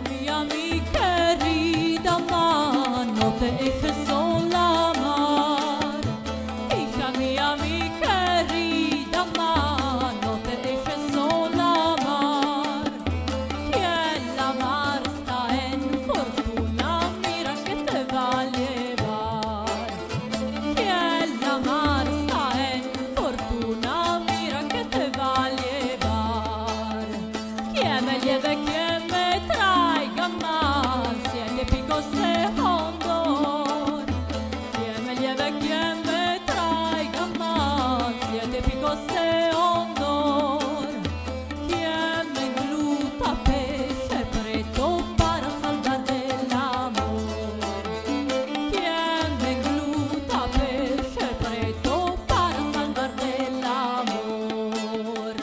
mía, mi querida mar, no te dejes sola mar. Hija mía, mi querida mar, no te dejes sola mar. Que la mar está en fortuna, mira que te va a llevar. Que la mar está en fortuna, mira que te va a llevar. Que me lleve, que me traiga mar, 7 picos de Hondor. Que me lleve, que me traiga mar, 7 picos de Hondor. Que me engluta peche preto para salvar del amor. Que me engluta peche preto para salvar del amor.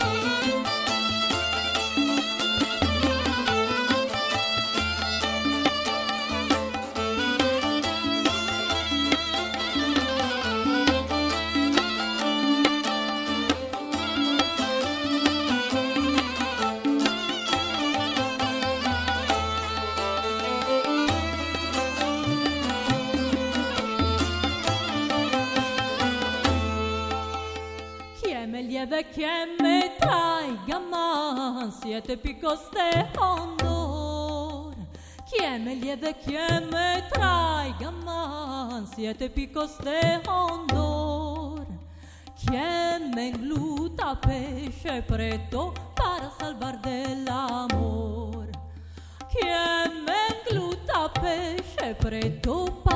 Que me lleve, que me traiga más, 7 picos de Hondor. Que me lleve, que me traiga más, 7 picos de Hondor. Que me engluta peche preto para salvar del amor. Que me engluta peche preto